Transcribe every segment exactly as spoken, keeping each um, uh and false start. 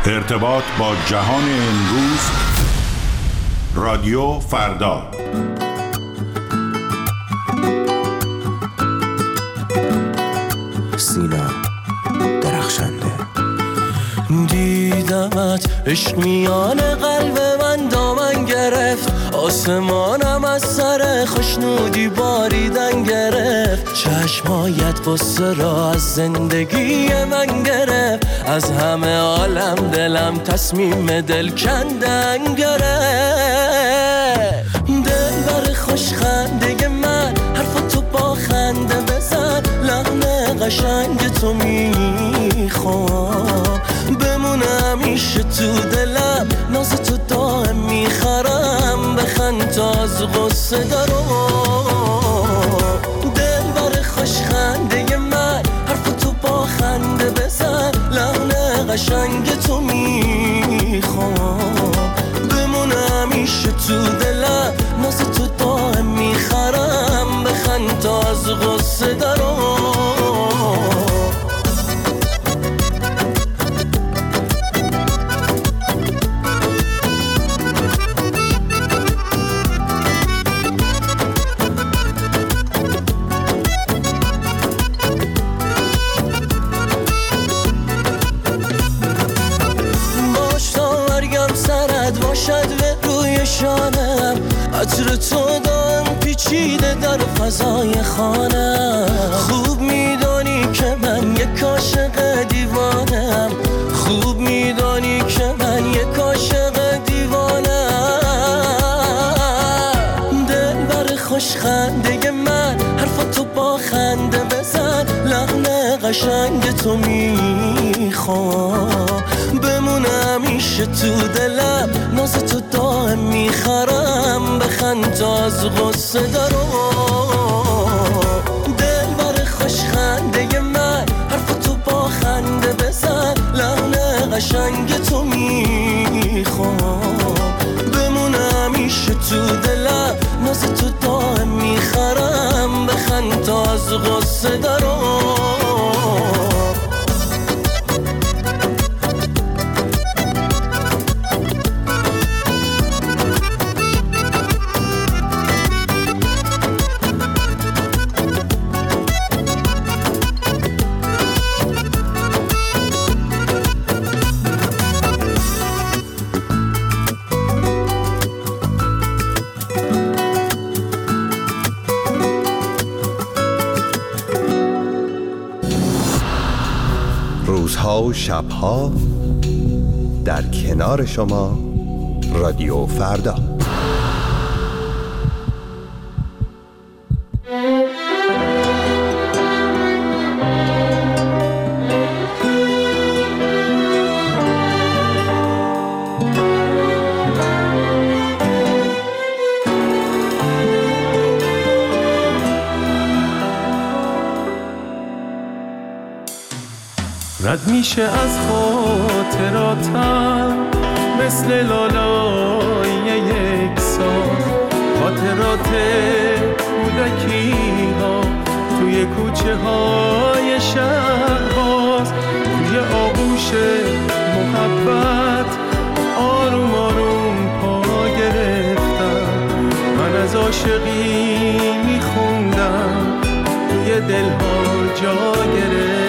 ارتباط با جهان امروز، رادیو فردا. سینا درخشنده. دیدمت عشق میان قلب من دامن گرفت، آسمانم از سر خوشنودی باریدن گرفت، چشمایت قصه را از زندگی من گرفت، از همه عالم دلم تصمیم دل کندن گرفت. دل بر خوش خنده من حرف تو با خنده بزن، لحن قشنگ تو میخوام بمونه همیشه تو دلم، ناز تو دائم میخرم، بخند تا از غصه دارم. دل بر خوش خنده من حرف تو با خنده بزن، لحن قشنگ تو میخوام بمونه همیشه تو دلم، ناز تو دائم میخرم، بخند تا از غصه دارم. عطر تو دام پیچیده در فضای خانم، خوب میدانی که من یک عاشق دیوانم، خوب میدانی که من یک عاشق دیوانم. دل بر خوش خنده من حرف تو با خنده بزن، لحن قشنگ تو میخوام بمونه همیشه تو دلم، ناز تو دائم میخرم، بخند تا از غصه دارم. دل بر خوش خنده من حرف تو با خنده بزن، لحن قشنگ تو میخوام بمونه همیشه تو دلم، ناز تو دائم میخرم، بخند تا از غصه دارم. روزها و شبها در کنار شما، رادیو فردا. رد میشه از خاطراتم مثل لالای یک سال، خاطرات کودکی ها توی کوچه های شهر باز، توی آغوش محبت آروم آروم پا گرفتم، من از عاشقی میخوندم توی دلها جا گرفتم.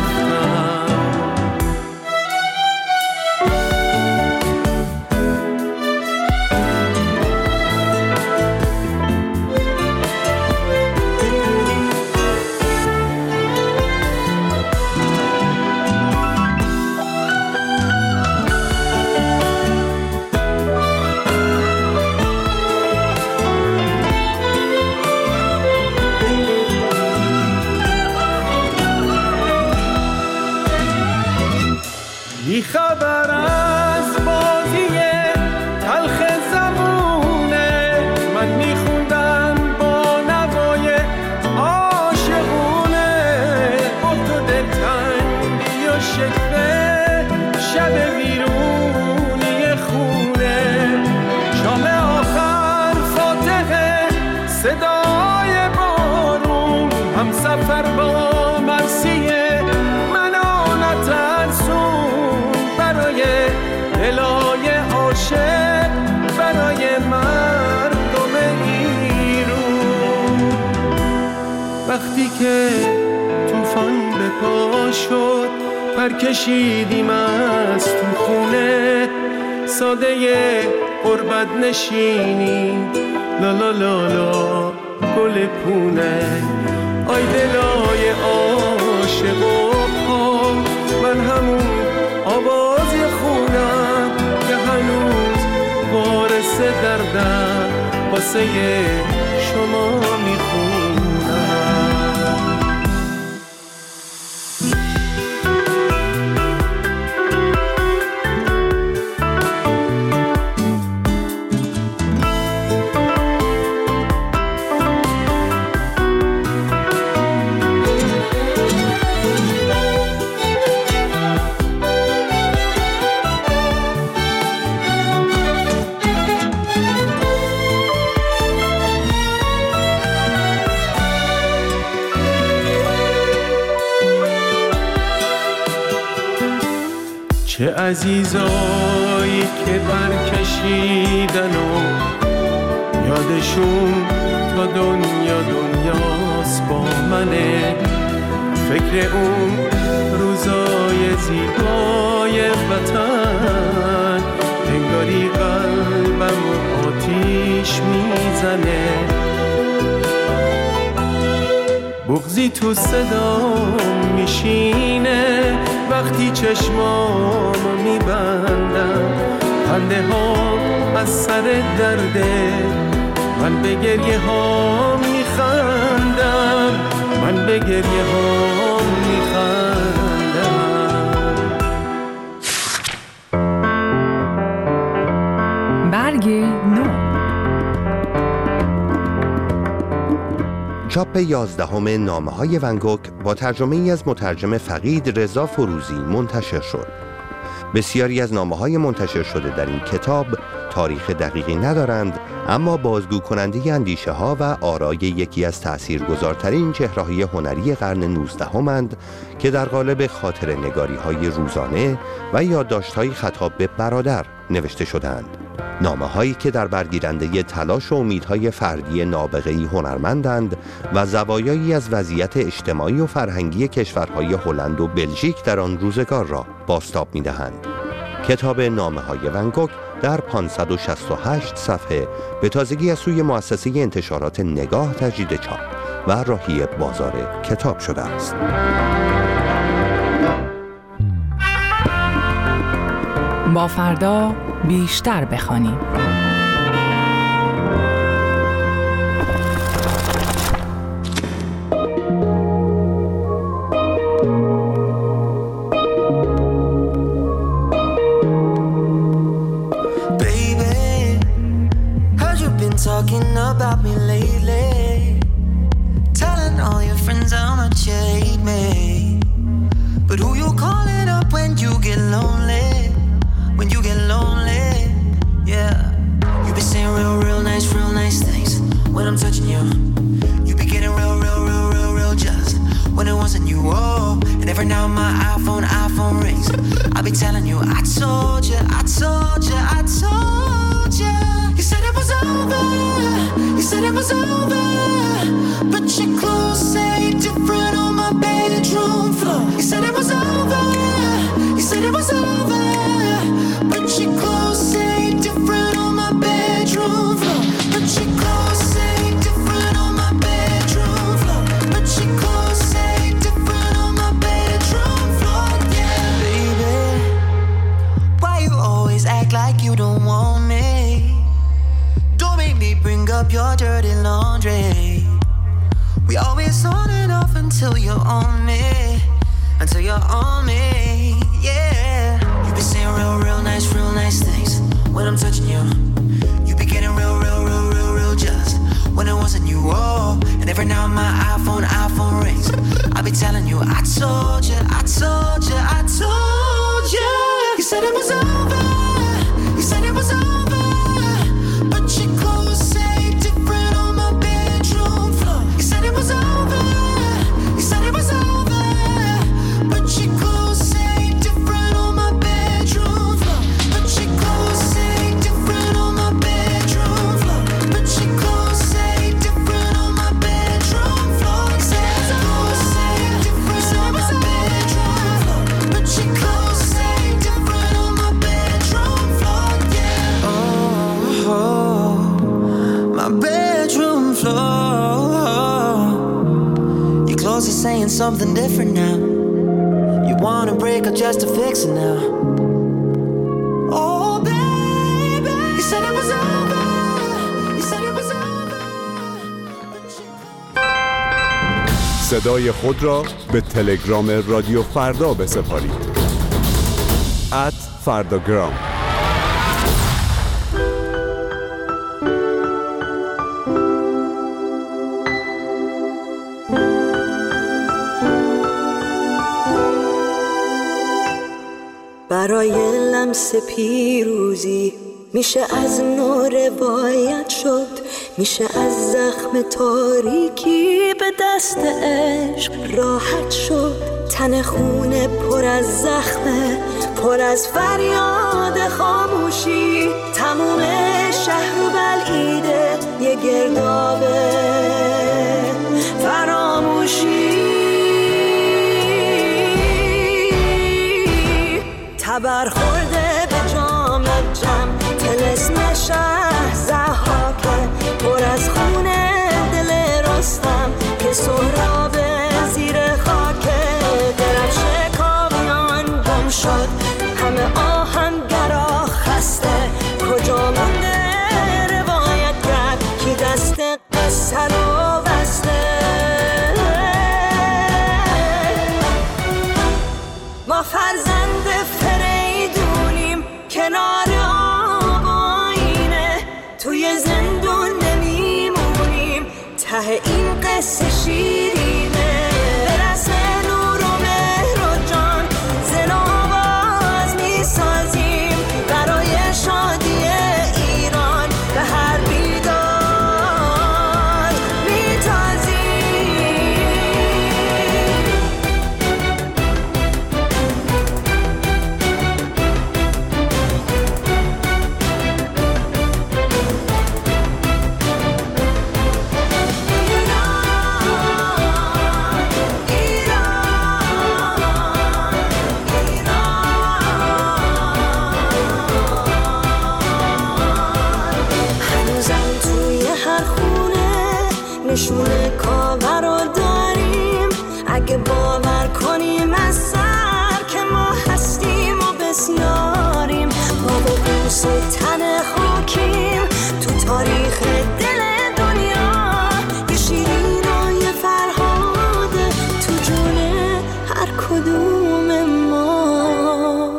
بی خبر از بازی تلخ زمونه، من میخوندم با نوای عاشقونه، بود و دلتنگی و شکوه شب ویرونی خونه، شام آخر فاتحه صدای بارون، هم سفر با مرسیه من آنت برای وقتی که طوفان به پا شد پر کشیدیم از تو خونه ساده غربت نشینی لا لا لا لا گل پونه آی دلای عاشق و پا من همون آوازی خونم که هنوز وارث دردم واسه شما میخونم. چه عزیزایی که برکشیدن و یادشون تا دنیا دنیاست با منه فکر اون روزای زیبای وطن انگاری قلبم آتیش میزنه بغضی تو صدام میشینه وقتی چشمامو میبندم خنده ها از سر درده من به گریه ها میخندم من به گریه ها میخندم. برگ نو چاپ یازدهم نامه‌های ون گوگ با ترجمه ای از مترجم فقید رضا فروزی منتشر شد. بسیاری از نامه‌های منتشر شده در این کتاب تاریخ دقیقی ندارند اما بازگو کننده اندیشه ها و آرای یکی از تأثیرگذارترین چهره‌های هنری قرن نوزدهم‌اند که در قالب خاطره نگاری‌های روزانه و یادداشت‌های خطاب به برادر نوشته شدند. نامه‌هایی که در برگیرنده تلاش و امیدهای فردی نابغه‌ای هنرمندند و زوایایی از وضعیت اجتماعی و فرهنگی کشورهای هلند و بلژیک در آن روزگار را بازتاب می‌دهند. کتاب نامه‌های ون گوگ در پانصد و شصت و هشت صفحه به تازگی از سوی مؤسسه انتشارات نگاه تجدید چاپ و راهی بازار کتاب شده است. با فردا بیشتر بخوانیم. Talking about me lately, telling all your friends how much you hate me. But who you calling up when you get lonely? When you get lonely, yeah. You be saying real, real nice, real nice things when I'm touching you. You be getting real, real, real, real, real just when it wasn't you. Oh, and every now my iPhone, iPhone rings. I be telling you, I told you, I told you, I told you. You said it was over, you said it was over, but your clothes say different on my bedroom floor. You said it was over, you said it was over, but your clothes say different on my bedroom floor. But your clothes say different on my bedroom floor. But your clothes say different on my bedroom floor. Yeah, baby, why you always act like you don't want me? Bring up your dirty laundry. We always on and off until you're on me, until you're on me, yeah. You be saying real, real nice, real nice things when I'm touching you. You be getting real, real, real, real, real just when it wasn't you. Oh, and every now my iPhone, iPhone rings. I be telling you, I told you, I told you, I told you. You said it was over, you said it was over, but your clothes say different on my bedroom floor. You said it was over, you said it was over, but your clothes say something different now. You wanna break up just to fix it now. Oh baby, you said it was over. You said it was over. صدای خود را به تلگرام رادیو فردا بسپارید. ات فرداگرام. برای لمس پیروزی میشه از نو روایت شد، میشه از زخم تاریکی به دست عشق راحت شد. تن خونه پر از زخمه، پر از فریاد خاموشی، تموم شهر و بلعیده یه گردابه فراموشی. تبر خورده به جام جم، طلسم شهر ضحاکه، پر از خونه دل رستم که سهراب زیر خاکه. درفش کاویان گم شد، همه آهنگرا خسته، کجا مونده روایت کرد کی دست قصه رو بسته. ما فرزند فریدونیم کنار آب آینه، توی زندون نمیمونیم ته این قصه شیرینه. برسه نور و مهر و جان زن آواز میسازیم، برای شادی ایران به هر بیدار میتازیم. نشونه کاور رو داریم، اگه باور کنیم از سر که ما هستیم و بسیاریم. ما با بوس و تن خاکیم تو تاریخ دل دنیا، یه شیرین و یه فرهاده تو جون هر کدوم ما.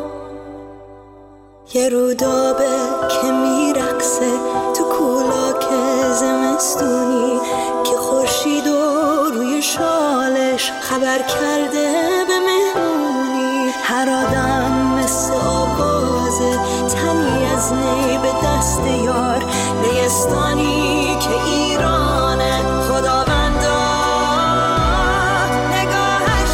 یه رودابه که میرقصه تو کولاک زمستونی، که خورشید و روی شالش خبر کرده به مهمونی. هر آدم مثل آوازه، تنی از نی به دست یار، نیستانی که ایرانه خداوندا نگاهش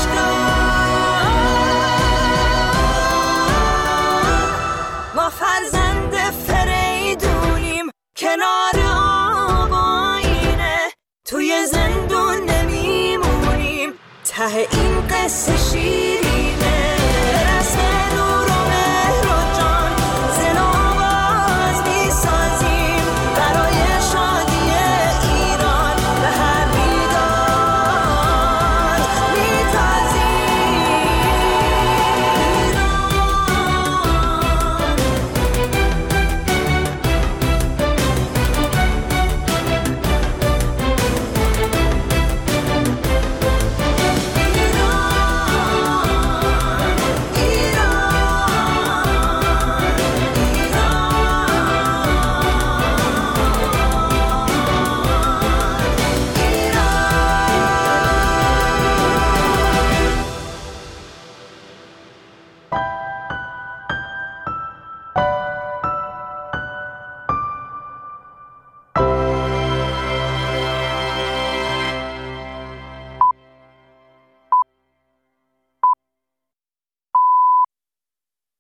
کن. ما فرزند فریدونیم کنار آب آینه، توی زندون نمیمونیم ته این قصه شیر.